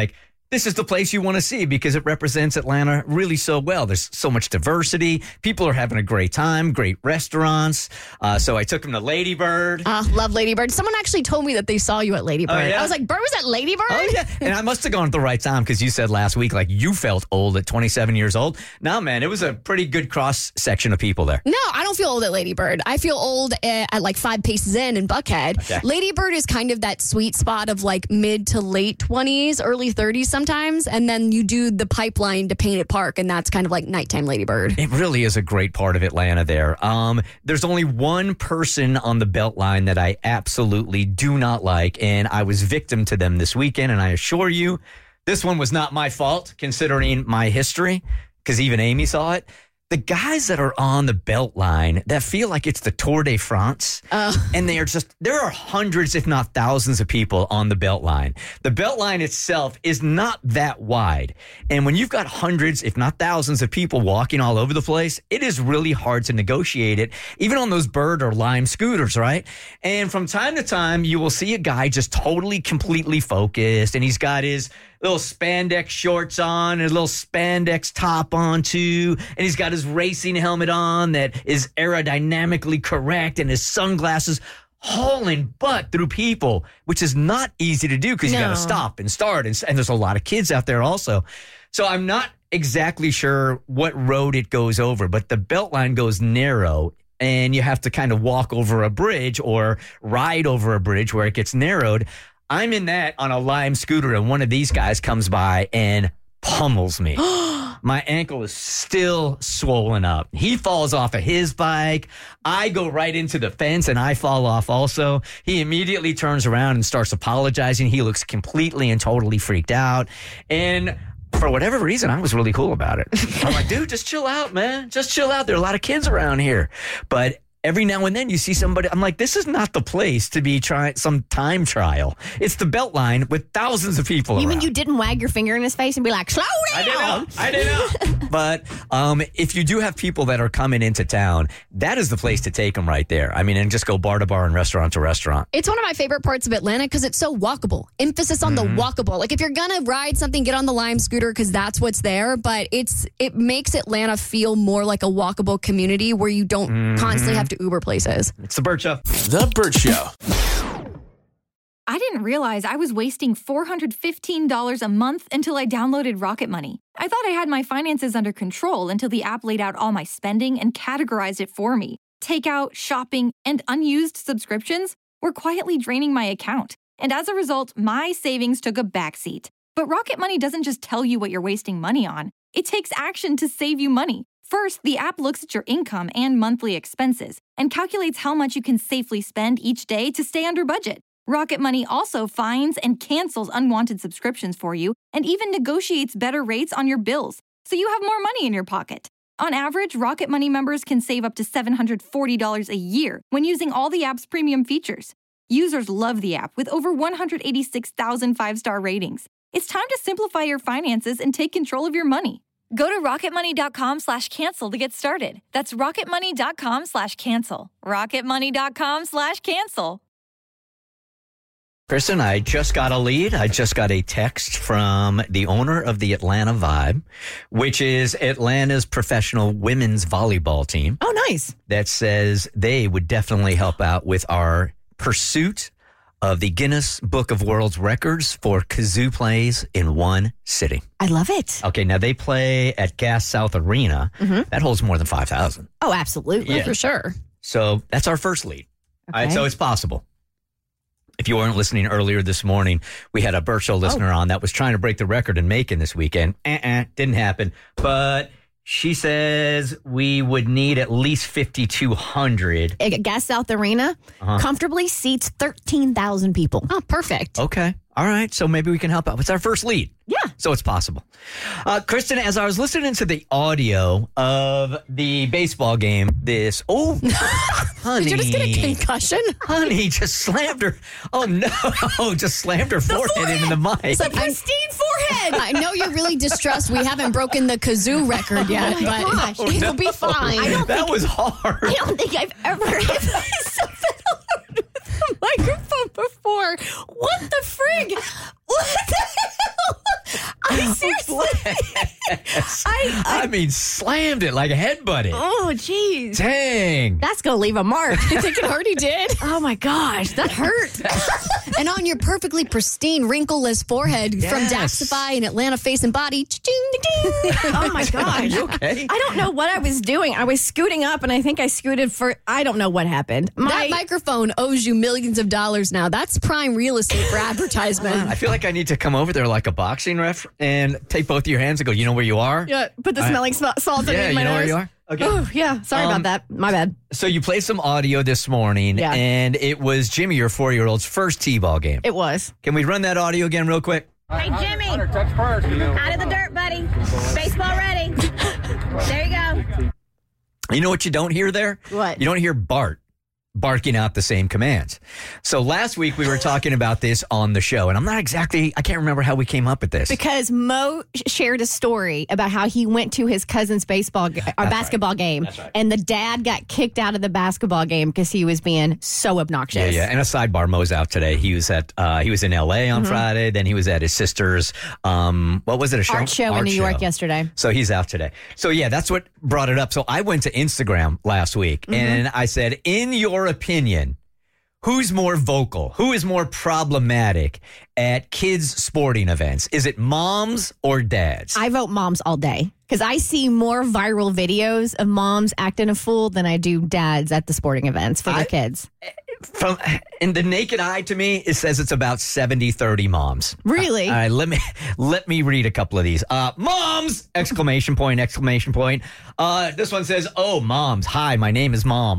[SPEAKER 3] this is the place you want to see because it represents Atlanta really so well. There's so much diversity. People are having a great time, great restaurants. Uh, so I took them to Lady Bird.
[SPEAKER 4] Uh, love Lady Bird. Someone actually told me that they saw you at Lady Bird.
[SPEAKER 3] Oh, yeah?
[SPEAKER 4] I was like, Bird was at Lady Bird?
[SPEAKER 3] Oh, yeah. And I must have gone at the right time because you said last week, like, you felt old at twenty-seven years old. No, man, it was a pretty good cross section of people there.
[SPEAKER 4] No, I don't feel old at Lady Bird. I feel old at, at like five paces in in Buckhead.
[SPEAKER 3] Okay.
[SPEAKER 4] Lady Bird is kind of that sweet spot of like mid to late twenties, early thirties sometimes. And then you do the pipeline to Painted Park, and that's kind of like nighttime Lady Bird.
[SPEAKER 3] It really is a great part of Atlanta there. Um, there's only one person on the Beltline that I absolutely do not like, and I was victim to them this weekend, and I assure you, this one was not my fault, considering my history, because even Amy saw it. The guys that are on the Beltline that feel like it's the Tour de France,
[SPEAKER 4] uh.
[SPEAKER 3] and they are just, there are hundreds, if not thousands of people on the Beltline. The Beltline itself is not that wide. And when you've got hundreds, if not thousands of people walking all over the place, it is really hard to negotiate it, even on those Bird or Lime scooters, right? And from time to time, you will see a guy just totally, completely focused, and he's got his little spandex shorts on and a little spandex top on too. And he's got his racing helmet on that is aerodynamically correct and his sunglasses hauling butt through people, which is not easy to do because you
[SPEAKER 5] No.
[SPEAKER 3] got to stop and start. And, and there's a lot of kids out there also. So I'm not exactly sure what road it goes over, but the Beltline goes narrow. And you have to kind of walk over a bridge or ride over a bridge where it gets narrowed. I'm in that on a Lime scooter, and one of these guys comes by and pummels me. My ankle is still swollen up. He falls off of his bike. I go right into the fence, and I fall off also. He immediately turns around and starts apologizing. He looks completely and totally freaked out. And for whatever reason, I was really cool about it. I'm like, dude, just chill out, man. Just chill out. There are a lot of kids around here. But every now and then you see somebody, I'm like, this is not the place to be trying some time trial. It's the Beltline with thousands of people
[SPEAKER 5] You
[SPEAKER 3] around.
[SPEAKER 5] mean you didn't wag your finger in his face and be like, slow down?
[SPEAKER 3] I did not. I did not. But um, if you do have people that are coming into town, that is the place to take them right there. I mean, and just go bar to bar and restaurant to restaurant.
[SPEAKER 4] It's one of my favorite parts of Atlanta because it's so walkable. Emphasis on
[SPEAKER 3] Mm-hmm.
[SPEAKER 4] the walkable. Like if you're gonna ride something, get on the Lime scooter because that's what's there. But it's it makes Atlanta feel more like a walkable community where you don't
[SPEAKER 3] Mm-hmm.
[SPEAKER 4] constantly have to Uber places.
[SPEAKER 3] It's the Burt Show.
[SPEAKER 2] The Burt Show.
[SPEAKER 7] I didn't realize I was wasting four hundred fifteen dollars a month until I downloaded Rocket Money. I thought I had my finances under control until the app laid out all my spending and categorized it for me. Takeout, shopping, and unused subscriptions were quietly draining my account. And as a result, my savings took a backseat. But Rocket Money doesn't just tell you what you're wasting money on. It takes action to save you money. First, the app looks at your income and monthly expenses and calculates how much you can safely spend each day to stay under budget. Rocket Money also finds and cancels unwanted subscriptions for you and even negotiates better rates on your bills, so you have more money in your pocket. On average, Rocket Money members can save up to seven hundred forty dollars a year when using all the app's premium features. Users love the app with over one hundred eighty-six thousand five-star ratings. It's time to simplify your finances and take control of your money. Go to rocketmoney.com slash cancel to get started. That's rocketmoney.com slash cancel. rocketmoney.com slash cancel.
[SPEAKER 3] Kristen, I just got a lead. I just got a text from the owner of the Atlanta Vibe, which is Atlanta's professional women's volleyball team.
[SPEAKER 5] Oh, nice.
[SPEAKER 3] That says they would definitely help out with our pursuit of the Guinness Book of World Records for kazoo plays in one sitting.
[SPEAKER 5] I love it.
[SPEAKER 3] Okay, now they play at Gas South Arena.
[SPEAKER 5] Mm-hmm.
[SPEAKER 3] That holds more than five thousand.
[SPEAKER 5] Oh, absolutely.
[SPEAKER 3] Yeah.
[SPEAKER 4] For sure.
[SPEAKER 3] So that's our first lead. All right,
[SPEAKER 5] Okay.
[SPEAKER 3] so it's possible. If you weren't listening earlier this morning, we had a Burt Show listener
[SPEAKER 5] Oh.
[SPEAKER 3] on that was trying to break the record in Macon this weekend. Uh-uh, didn't happen. But she says we would need at least fifty-two hundred.
[SPEAKER 5] At Gas South Arena
[SPEAKER 3] Uh-huh.
[SPEAKER 5] comfortably seats thirteen thousand people.
[SPEAKER 4] Oh, perfect.
[SPEAKER 3] Okay. All right. So maybe we can help out. It's our first lead.
[SPEAKER 5] Yeah.
[SPEAKER 3] So it's possible. Uh, Kristen, as I was listening to the audio of the baseball game, this, oh, honey.
[SPEAKER 4] Did you just get a concussion?
[SPEAKER 3] Honey just slammed her. Oh, no. Just slammed her forehead,
[SPEAKER 5] forehead.
[SPEAKER 3] into the mic.
[SPEAKER 4] It's like, I,
[SPEAKER 5] Pristine forehead.
[SPEAKER 4] I know you're really distressed. We haven't broken the kazoo record yet,
[SPEAKER 5] Oh my
[SPEAKER 4] but
[SPEAKER 5] gosh.
[SPEAKER 3] Oh,
[SPEAKER 4] it'll
[SPEAKER 3] no.
[SPEAKER 4] be fine.
[SPEAKER 5] I don't
[SPEAKER 3] that
[SPEAKER 5] think-
[SPEAKER 3] was hard.
[SPEAKER 5] I don't think I've ever hit myself in the head with a microphone before. What the frig? What the hell? I seriously. I, I,
[SPEAKER 3] I mean, slammed it like a headbutted.
[SPEAKER 5] oh, jeez.
[SPEAKER 3] Dang.
[SPEAKER 5] That's going to leave a mark.
[SPEAKER 4] I think it already did.
[SPEAKER 5] Oh, my gosh. That hurt.
[SPEAKER 4] And on your perfectly pristine, wrinkleless forehead
[SPEAKER 3] Yes.
[SPEAKER 4] from Daxify and Atlanta Face and Body. Ding, ding, ding.
[SPEAKER 5] Oh, my gosh.
[SPEAKER 3] You okay?
[SPEAKER 5] I don't know what I was doing. I was scooting up, and I think I scooted for, I don't know what happened. My,
[SPEAKER 4] That microphone owes you millions of dollars now. That's prime real estate for advertisement.
[SPEAKER 3] I feel like I need to come over there like a boxing ref and take both of your hands and go, you know where you are?
[SPEAKER 5] yeah, put the
[SPEAKER 3] I-
[SPEAKER 5] smelling salt salts
[SPEAKER 3] Yeah,
[SPEAKER 5] in my
[SPEAKER 3] you know
[SPEAKER 5] nose.
[SPEAKER 3] where you are? Okay.
[SPEAKER 5] Oh, yeah. Sorry
[SPEAKER 3] Um,
[SPEAKER 5] about that. My bad.
[SPEAKER 3] So you played some audio this morning,
[SPEAKER 5] Yeah.
[SPEAKER 3] and it was Jimmy, your four-year-old's first T-ball game.
[SPEAKER 5] It was.
[SPEAKER 3] Can we run that audio again real quick?
[SPEAKER 6] Hey, Jimmy. Out of the dirt, buddy. Baseball ready. There you go.
[SPEAKER 3] You know what you don't hear there?
[SPEAKER 5] What?
[SPEAKER 3] You don't hear Bart barking out the same commands. So last week we were talking about this on the show, and I'm not exactly, I can't remember how we came up with this.
[SPEAKER 5] Because Mo sh- shared a story about how he went to his cousin's baseball ga- or basketball game,
[SPEAKER 3] That's right.
[SPEAKER 5] and the dad got kicked out of the basketball game because he was being so obnoxious.
[SPEAKER 3] Yeah, yeah. And a sidebar, Mo's out today. He was at, uh, he was in L A on
[SPEAKER 5] Mm-hmm.
[SPEAKER 3] Friday. Then he was at his sister's, um, what was it, a show?
[SPEAKER 5] Art show in New York yesterday.
[SPEAKER 3] So he's out today. So yeah, that's what brought it up. So I went to Instagram last week
[SPEAKER 5] Mm-hmm.
[SPEAKER 3] and I said, in your opinion, who's more vocal? Who is more problematic at kids' sporting events? Is it moms or dads?
[SPEAKER 5] I vote moms all day because I see more viral videos of moms acting a fool than I do dads at the sporting events for their
[SPEAKER 3] I-
[SPEAKER 5] kids.
[SPEAKER 3] From in the naked eye to me, it says it's about seventy thirty moms.
[SPEAKER 5] Really?
[SPEAKER 3] All right, let me let me read a couple of these. Uh, moms! Exclamation point! Exclamation point! Uh, this one says, "Oh, moms! Hi, my name is Mom."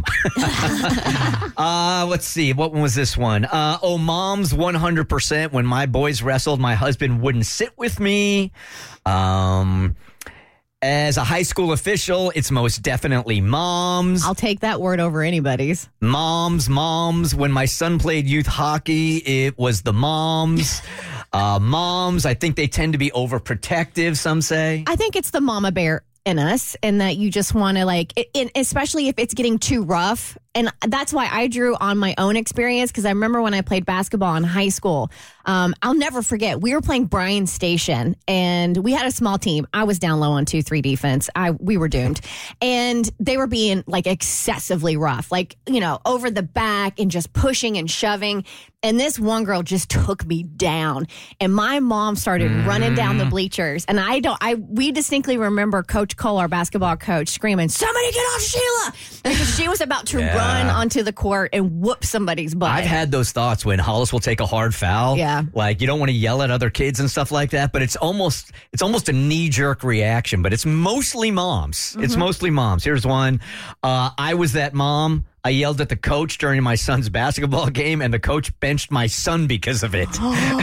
[SPEAKER 3] uh, let's see, what one was this one? Uh, oh, moms! One hundred percent. When my boys wrestled, my husband wouldn't sit with me. Um. As a high school official, it's most definitely moms.
[SPEAKER 5] I'll take that word over anybody's.
[SPEAKER 3] Moms, moms. When my son played youth hockey, it was the moms. uh, moms, I think they tend to be overprotective, some say.
[SPEAKER 5] I think it's the mama bear in us, and that you just want to like, it, it, especially if it's getting too rough. And that's why I drew on my own experience, because I remember when I played basketball in high school, um, I'll never forget, we were playing Bryan Station, and we had a small team. I was down low on two three defense. I We were doomed. And they were being like excessively rough, like, you know, over the back and just pushing and shoving. And this one girl just took me down. And my mom started mm. running down the bleachers. And I don't, I, we distinctly remember Coach Cole, our basketball coach, screaming, "Somebody get off Sheila!" Because she was about to
[SPEAKER 3] Yeah.
[SPEAKER 5] run onto the court and whoop somebody's butt.
[SPEAKER 3] I've had those thoughts when Hollis will take a hard foul.
[SPEAKER 5] Yeah.
[SPEAKER 3] Like, you don't want to yell at other kids and stuff like that, but it's almost it's almost a knee-jerk reaction, but it's mostly moms. Mm-hmm. It's mostly moms. Here's one. Uh, I was that mom. I yelled at the coach during my son's basketball game, and the coach benched my son because of it.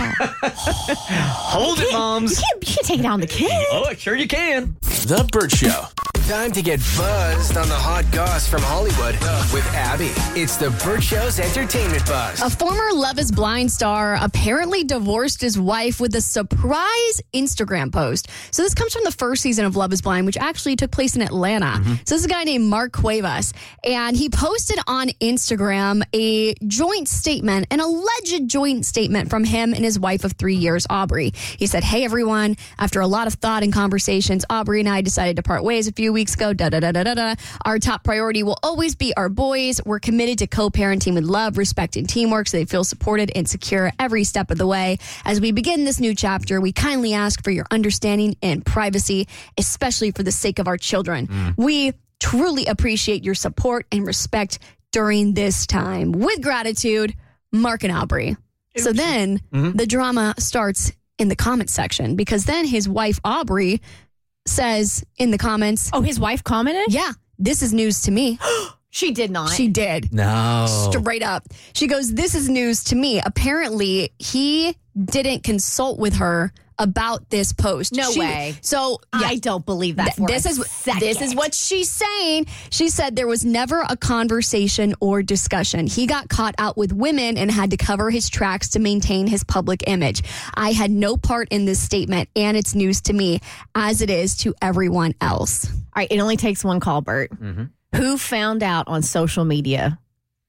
[SPEAKER 3] Hold it, moms.
[SPEAKER 5] You can't, you can't take down the kid.
[SPEAKER 3] Oh, sure you can.
[SPEAKER 2] The Burt Show. Time to get buzzed on the hot goss from Hollywood with Abby. It's the Burt Show's entertainment buzz.
[SPEAKER 4] A former Love is Blind star apparently divorced his wife with a surprise Instagram post. So this comes from the first season of Love is Blind, which actually took place in Atlanta.
[SPEAKER 3] Mm-hmm.
[SPEAKER 4] So this is a guy named Mark Cuevas, and he posted on Instagram a joint statement, an alleged joint statement from him and his wife of three years, Aubrey. He said, "Hey, everyone, after a lot of thought and conversations, Aubrey and I decided to part ways a few weeks ago. Da, da, da, da, da, da. Our top priority will always be our boys. We're committed to co-parenting with love, respect, and teamwork so they feel supported and secure every step of the way. As we begin this new chapter, we kindly ask for your understanding and privacy, especially for the sake of our children. Mm. We truly appreciate your support and respect during this time. With gratitude, Mark and Aubrey." So then mm-hmm. the drama starts in the comment section, because then his wife, Aubrey, says in the comments,
[SPEAKER 5] "Oh, his wife commented?
[SPEAKER 4] Yeah, this is news to me."
[SPEAKER 5] She did not.
[SPEAKER 4] She did.
[SPEAKER 3] No.
[SPEAKER 4] Straight up. She goes, "This is news to me." Apparently, he didn't consult with her about this post.
[SPEAKER 5] No
[SPEAKER 4] She-
[SPEAKER 5] way.
[SPEAKER 4] So yeah,
[SPEAKER 5] I don't believe that.
[SPEAKER 4] Th-
[SPEAKER 5] For
[SPEAKER 4] this
[SPEAKER 5] a
[SPEAKER 4] is
[SPEAKER 5] second.
[SPEAKER 4] this is what she's saying. She said there was never a conversation or discussion. He got caught out with women and had to cover his tracks to maintain his public image. I had no part in this statement, and it's news to me, as it is to everyone else.
[SPEAKER 5] All right, it only takes one call, Bert.
[SPEAKER 3] Mm-hmm.
[SPEAKER 5] Who found out on social media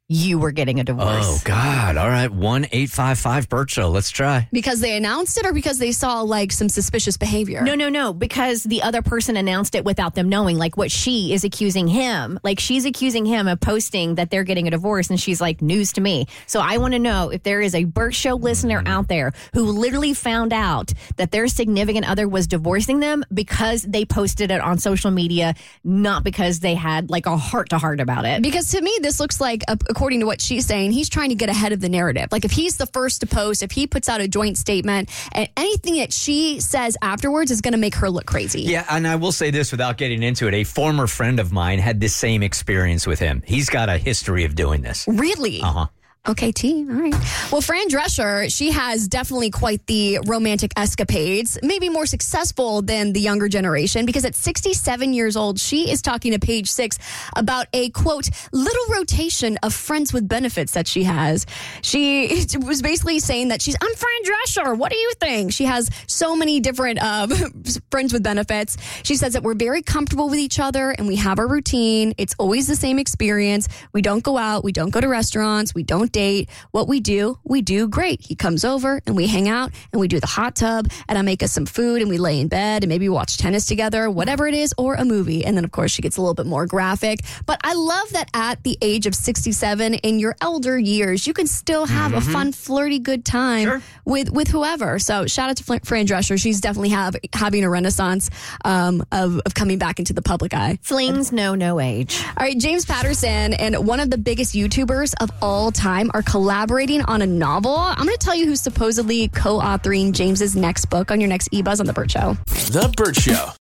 [SPEAKER 5] you were getting a divorce.
[SPEAKER 3] Oh, God. All right. one eight five five Burt Show. Let's try.
[SPEAKER 4] Because they announced it or because they saw like some suspicious behavior?
[SPEAKER 5] No, no, no. Because the other person announced it without them knowing. Like what she is accusing him. Like she's accusing him of posting that they're getting a divorce. And she's like, news to me. So I want to know if there is a Burt Show listener out there who literally found out that their significant other was divorcing them because they posted it on social media, not because they had like a heart to heart about it.
[SPEAKER 4] Because to me, this looks like, a, according to what she's saying, he's trying to get ahead of the narrative. Like if he's the first to post, if he puts out a joint statement, and anything that she says afterwards is going to make her look crazy.
[SPEAKER 3] Yeah, and I will say this without getting into it. A former friend of mine had the same experience with him. He's got a history of doing this.
[SPEAKER 4] Really?
[SPEAKER 3] Uh-huh.
[SPEAKER 4] Okay, T. All right. Well, Fran Drescher, she has definitely quite the romantic escapades, maybe more successful than the younger generation, because at sixty-seven years old, she is talking to Page Six about a, quote, little rotation of friends with benefits that she has. She was basically saying that she's, I'm Fran Drescher. What do you think? She has so many different uh, friends with benefits. She says that we're very comfortable with each other and we have our routine. It's always the same experience. We don't go out. We don't go to restaurants. We don't date. What we do, we do great. He comes over and we hang out and we do the hot tub and I make us some food and we lay in bed and maybe watch tennis together, whatever it is, or a movie. And then, of course, she gets a little bit more graphic. But I love that at the age of sixty-seven, in your elder years, you can still have mm-hmm. a fun, flirty, good time sure. with, with whoever. So shout out to Fran Drescher. She's definitely have, having a renaissance um, of, of coming back into the public eye.
[SPEAKER 5] Flings know no age.
[SPEAKER 4] All right, James Patterson and one of the biggest YouTubers of all time are collaborating on a novel. I'm going to tell you who's supposedly co-authoring James's next book on your next eBuzz on The Burt Show.
[SPEAKER 2] The Burt Show.